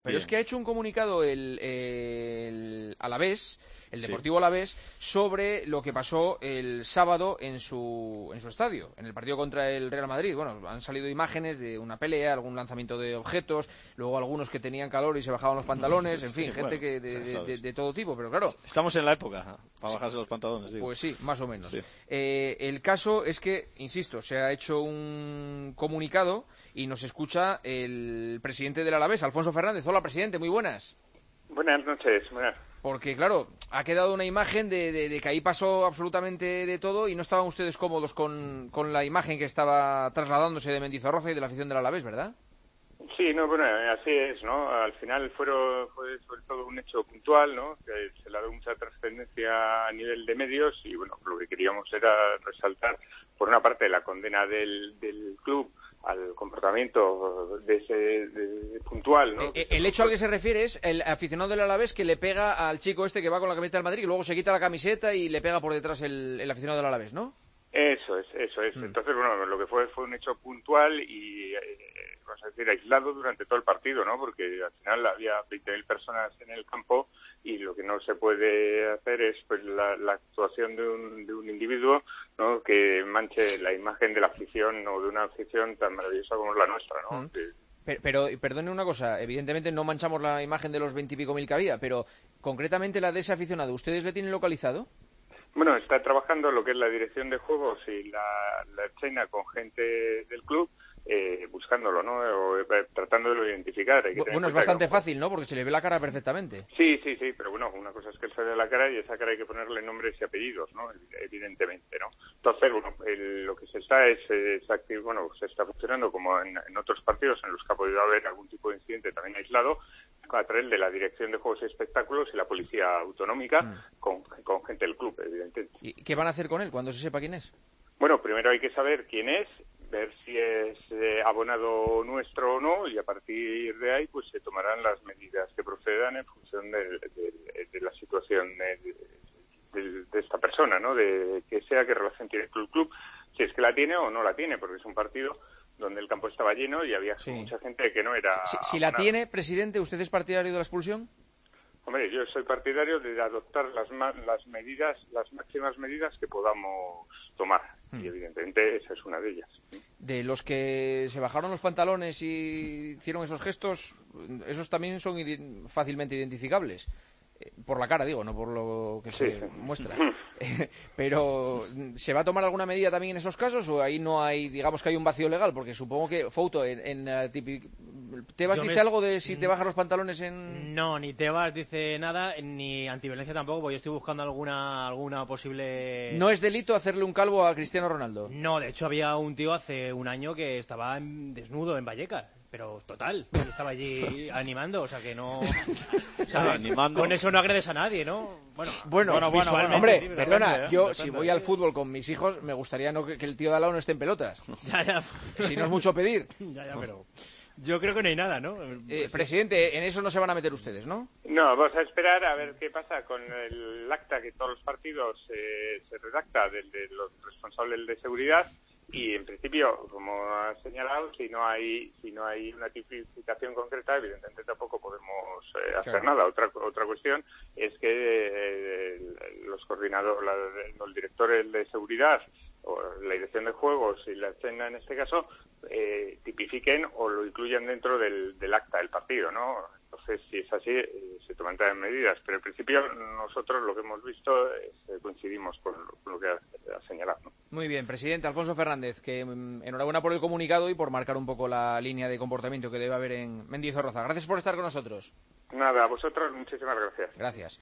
Pero es que ha hecho un comunicado el Alavés, el Deportivo Alavés, sobre lo que pasó el sábado en su estadio, en el partido contra el Real Madrid. Bueno, han salido imágenes de una pelea, algún lanzamiento de objetos, luego algunos que tenían calor y se bajaban los pantalones, en fin, gente que de todo tipo, pero claro. Estamos en la época para bajarse los pantalones, digo. Pues sí, más o menos. Sí. El caso es que, insisto, se ha hecho un comunicado y nos escucha el presidente del Alavés, Alfonso Fernández. Hola, presidente, muy buenas. Buenas noches. Buenas. Porque, claro, ha quedado una imagen de que ahí pasó absolutamente de todo y no estaban ustedes cómodos con la imagen que estaba trasladándose de Mendizorroza y de la afición del Alavés, ¿verdad? Sí, no, bueno, así es, ¿no? Al final fue sobre todo un hecho puntual, ¿no? Que se le ha dado mucha trascendencia a nivel de medios y, bueno, lo que queríamos era resaltar, por una parte, la condena del club al comportamiento puntual, ¿no? El hecho al que se refiere es el aficionado del Alavés que le pega al chico este que va con la camiseta del Madrid y luego se quita la camiseta y le pega por detrás el aficionado del Alavés, ¿no? Eso es. Entonces, bueno, lo que fue un hecho puntual y, vamos a decir, aislado durante todo el partido, ¿no? Porque al final había 20.000 personas en el campo y lo que no se puede hacer es pues la actuación de un individuo, ¿no? Que manche la imagen de la afición o de una afición tan maravillosa como es la nuestra, ¿no? Pero perdone una cosa, evidentemente no manchamos la imagen de los 20 y pico mil que había, pero concretamente la de ese aficionado, ¿ustedes le tienen localizado? Bueno, está trabajando lo que es la dirección de juegos y la escena con gente del club, buscándolo, ¿no? O tratándolo de identificar. Bueno, es bastante fácil, ¿no? Porque se le ve la cara perfectamente. Sí, pero bueno, una cosa es que él se ve la cara y esa cara hay que ponerle nombres y apellidos, ¿no? Evidentemente, ¿no? Entonces, bueno, lo que se está se está funcionando como en otros partidos en los que ha podido haber algún tipo de incidente también aislado, a través de la Dirección de Juegos y Espectáculos y la Policía Autonómica con gente del club, evidentemente. ¿Y qué van a hacer con él cuando se sepa quién es? Bueno, primero hay que saber quién es, ver si es abonado nuestro o no, y a partir de ahí pues se tomarán las medidas que procedan en función de la situación de esta persona, ¿no? De que sea, qué relación tiene con el club, si es que la tiene o no la tiene, porque es un partido donde el campo estaba lleno y había mucha gente que no era... Si la tiene, presidente, ¿usted es partidario de la expulsión? Hombre, yo soy partidario de adoptar las máximas medidas que podamos tomar, y evidentemente esa es una de ellas. De los que se bajaron los pantalones y hicieron esos gestos, esos también son fácilmente identificables. Por la cara, digo, no por lo que se muestra. Pero, ¿se va a tomar alguna medida también en esos casos o ahí no hay, digamos que hay un vacío legal? Porque supongo que, Fouto, ¿Tebas dice algo de si te bajas los pantalones en...? No, ni Tebas dice nada, ni antiviolencia tampoco, porque yo estoy buscando alguna posible... ¿No es delito hacerle un calvo a Cristiano Ronaldo? No, de hecho había un tío hace un año que estaba desnudo en Vallecas. Pero total, estaba allí animando, o sea que no... O sea, animando. Con eso no agredes a nadie, ¿no? Bueno, hombre, sí, perdona, yo depende, si voy al fútbol con mis hijos, me gustaría que el tío de al lado no esté en pelotas. Ya. Si no es mucho pedir. Ya, pero... Yo creo que no hay nada, ¿no? Presidente, en eso no se van a meter ustedes, ¿no? No, vamos a esperar a ver qué pasa con el acta que todos los partidos se redacta de los responsables de seguridad. Y en principio, como ha señalado, si no hay una tipificación concreta, evidentemente tampoco podemos hacer nada. Otra cuestión es que los coordinadores, los directores de seguridad o la dirección de juegos y la escena en este caso tipifiquen o lo incluyan dentro del acta del partido, ¿no? Entonces, si es así, se tomarán medidas. Pero en principio nosotros lo que hemos visto coincidimos con lo que ha señalado, ¿no? Muy bien, presidente Alfonso Fernández, que enhorabuena por el comunicado y por marcar un poco la línea de comportamiento que debe haber en Mendizorroza. Gracias por estar con nosotros. Nada, a vosotros muchísimas gracias. Gracias.